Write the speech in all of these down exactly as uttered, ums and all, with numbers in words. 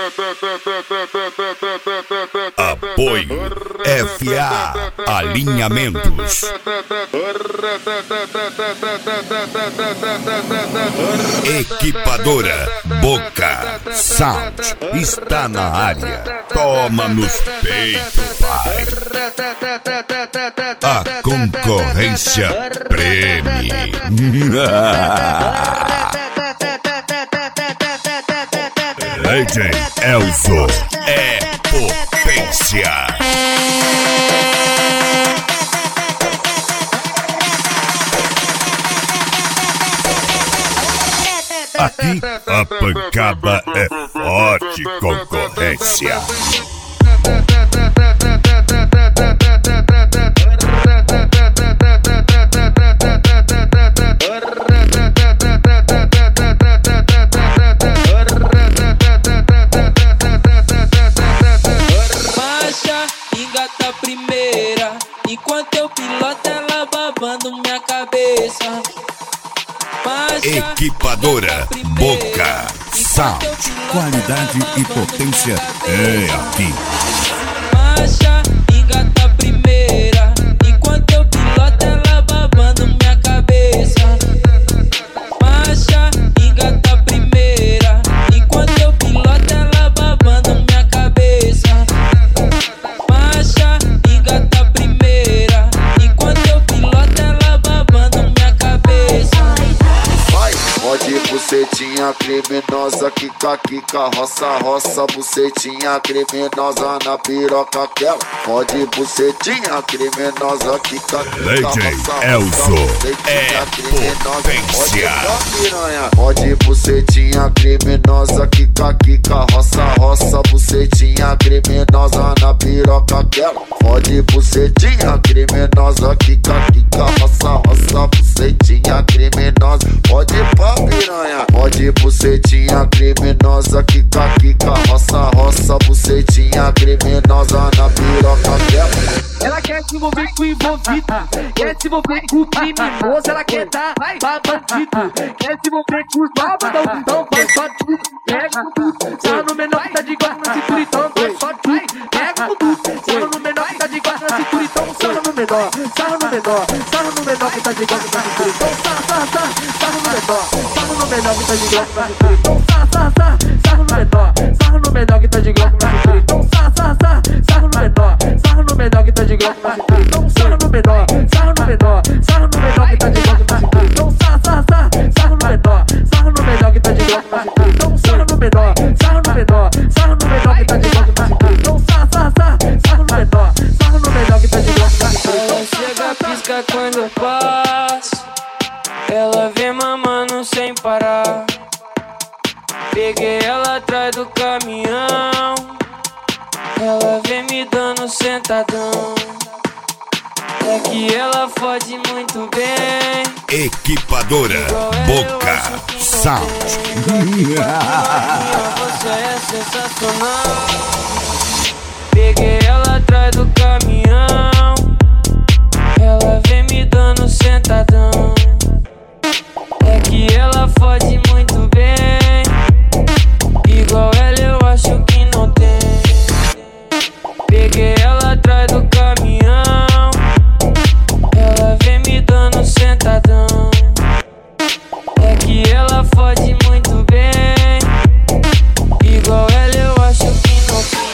Apoio F A Alinhamentos. Equipadora Boca Sound está na área. Toma nos peitos, pai. A concorrência preme. D J Elzo é potência. Aqui a pancada é forte, concorrência. Marcha, engata a primeira, enquanto eu piloto ela babando minha cabeça. Equipadora Boca Sound. Qualidade e potência é aqui. Marcha, engata a primeira, enquanto eu piloto ela babando minha cabeça. Marcha, engata a primeira, enquanto eu piloto ela babando minha cabeça. Marcha, engata a primeira, enquanto eu piloto ela babando minha cabeça. Pode bucetinha criminosa, quica, quica, roça, roça, bucetinha criminosa na piroca aquela. Pode bucetinha criminosa, quica, quica, roça, Elzo é potência. Pode bucetinha criminosa, quica, quica, roça, roça, bucetinha criminosa na piroca aquela. Pode bucetinha criminosa, quica, quica, roça, roça, bucetinha criminosa. Pode pá piranha, pode bucetinha criminosa, quica, quica, roça, roça, bucetinha criminosa na piroca dela. Ela quer se envolver com o envolvido, quer se envolver com o criminoso, ela quer dar pra bandido, quer se envolver com os babadão, então vai só tudo, pega com tudo, sarra no menor que tá de guarda na cintura, então vai só tudo, pega com tudo, sarra no menor que tá de guarda na cintura, então sarra no menor, sarra no menor, sarra no menor que tá de guarda na cintura, então sarra, sarra, sarra, sarra no menor, sarra no menor que tá de guarda na cintura, então sarra, sarra, sarra, sarra no menor, sarra no menor que tá de guarda na cintura, então sarra, sarra, sarra, sarra no menor, sarra no menor que tá de guarda na cintura, então sarra no menor, sarra no menor, sarra no menor que tá de guarda na cintura, então sarra, sarra, sarra, sarra no menor, sarra no menor que tá de guarda na cintura, então sarra no menor, sarra no menor, sarra no menor que tá de guarda na cintura, então sarra, sarra, sarra, sarra no menor, sarra no menor que tá de guarda na cintura. Ela chega, pisca quando eu passo, ela vem mamando sem parar. Peguei ela atrás do caminhão, ela vem me dando sentadão. É que ela fode muito bem. Equipadora Boca Sound. Você é sensacional. Peguei ela atrás do caminhão, ela vem me dando sentadão. É que ela fode muito bem, igual ela eu acho que não tem. Peguei ela atrás do caminhão, ela vem me dando sentadão. É que ela fode muito bem, igual ela eu acho que não tem.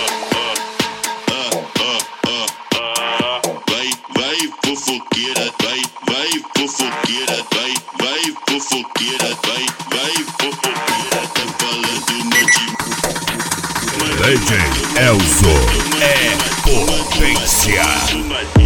Vai, vai fofoqueira, vai, vai fofoqueira, vai, vai fofoqueira, vai, vai fofoqueira, tá falando monte. D J Elzo é potência.